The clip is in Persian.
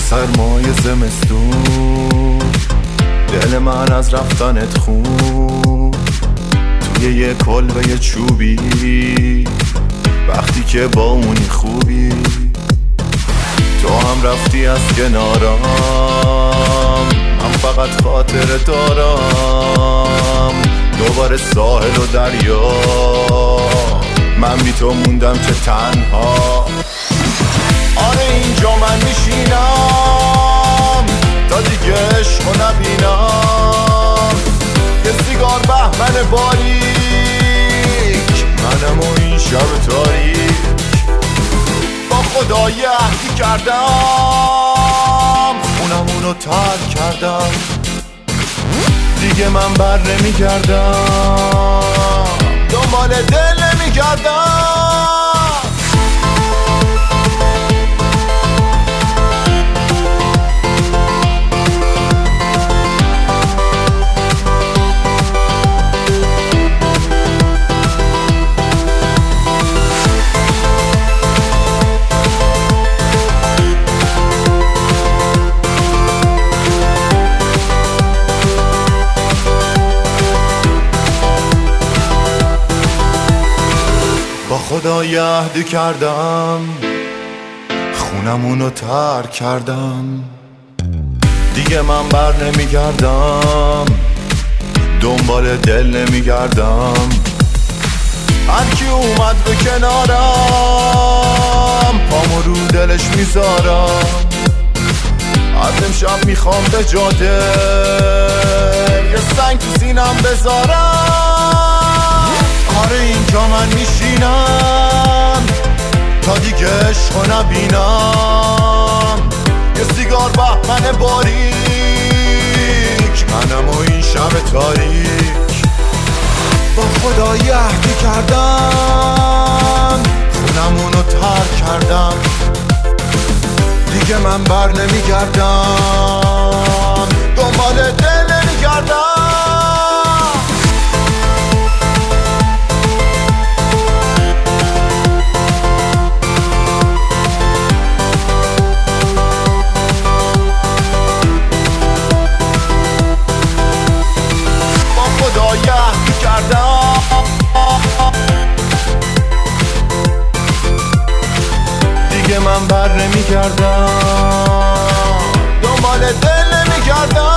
سرمای زمستون دل من از رفتنت خون توی یه کلبه چوبی وقتی که با اونی خوبی تو هم رفتی از کنارم من فقط خاطر دارم دوباره ساحل و دریا من بی تو موندم که تنها آره اینجا من میشینم تا دیگه عشقو نبینم یه سیگار بهمن باریک منم و این شب تاریک با خدا یه عهدی کردم خونمونو ترک کردم دیگه من بر نمیگردم دنبال دل نمیگردم با خدا یه عهدی کردم خونمونو ترک کردم دیگه من بر نمیگردم دنبال دل نمیگردم هرکی اومد به کنارم پامو رو دلش میذارم از امشب میخوام به جاده یه سنگ تو سینم بذارم آره اینجا من میشینم تا دیگه عشقو نبینم یه سیگار بهمن باریک منم و این شب تاریک با خدا یه عهدی کردم خونمونو ترک کردم دیگه من بر نمیگردم دنبال دل نمیگردم دیگه من بر نمیگردم دنبال دل نمیگردم